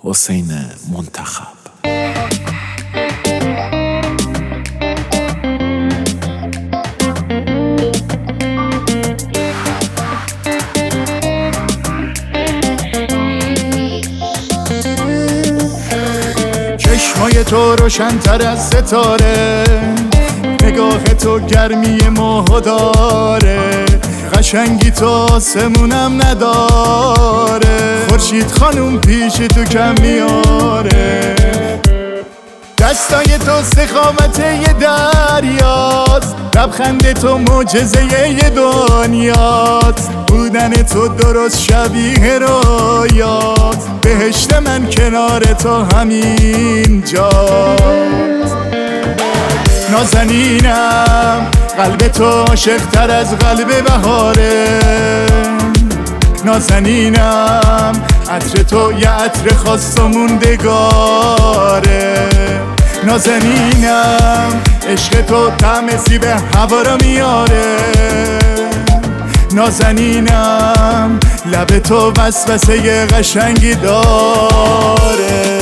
حسین منتخب. چشمای تو روشن‌تر از ستاره، نگاه تو گرمی ماهو داره، قشنگی تو آسمونم نداره، خورشید خانوم پیش تو کم میاره، دستای تو سخاوت یه دریاست، لبخند تو معجزه یه دنیاست، بودن تو درست شبیه رویاست، بهشت من کنار تو همین جاست. نازنینم قلب تو عاشق‌تر از قلب بهاره، نازنینم عطر تو یه عطر خاص و موندگاره، نازنینم عشق تو طعم سیب هوا رو میاره، نازنینم لب تو وسوسه قشنگی داره.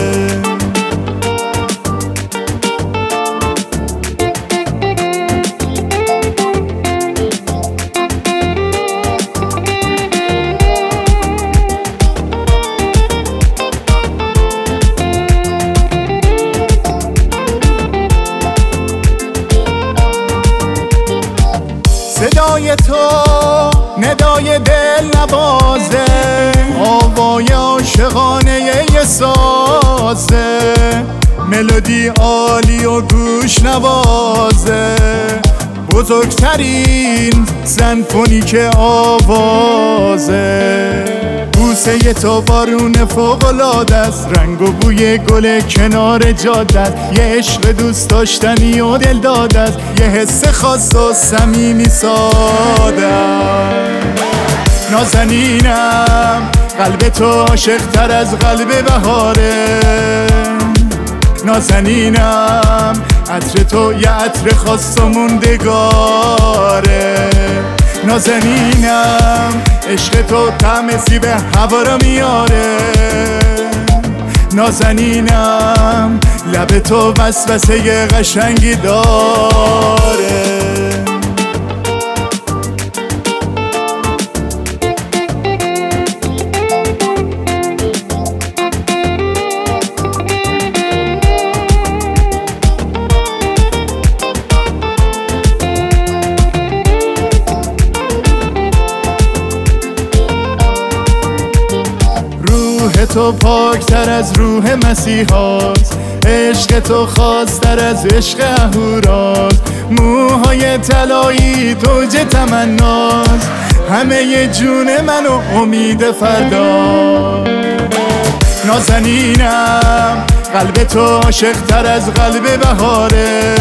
صدای تو ندای دل نوازه، آوای عاشقانه یه سازه، ملودی عالی و گوش نوازه، بزرگترین سمفونیک آوازه، بوسه تو بارون فوق‌العاده است، رنگ و بوی گل کنار جاده است، یه عشق دوست داشتنی و دل داده است، یه حس خاص و صمیمی ساده است. نازنینم قلب تو عاشق‌تر از قلب بهاره، نازنینم عطر تو یه عطر خاص و موندگاره، نازنینم عشق تو طعم سیب هوا رو میاره، نازنینم لب تو وسوسه قشنگی داره. روح تو پاکتر از روح مسیحاست، عشق تو خاصتر از عشق اهوراست، موهای طلایی توج تمناست، همه جون من و امید فردا. نازنینم قلب تو عاشق‌تر از قلب بهاره،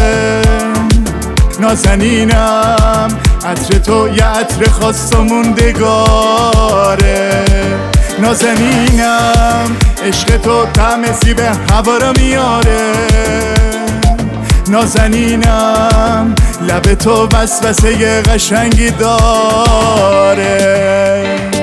نازنینم عطر تو یه عطر خاص و موندگاره، نازنینم عشق تو طعم سیب هوا رو میاره، نازنینم لب تو وسوسه قشنگی داره.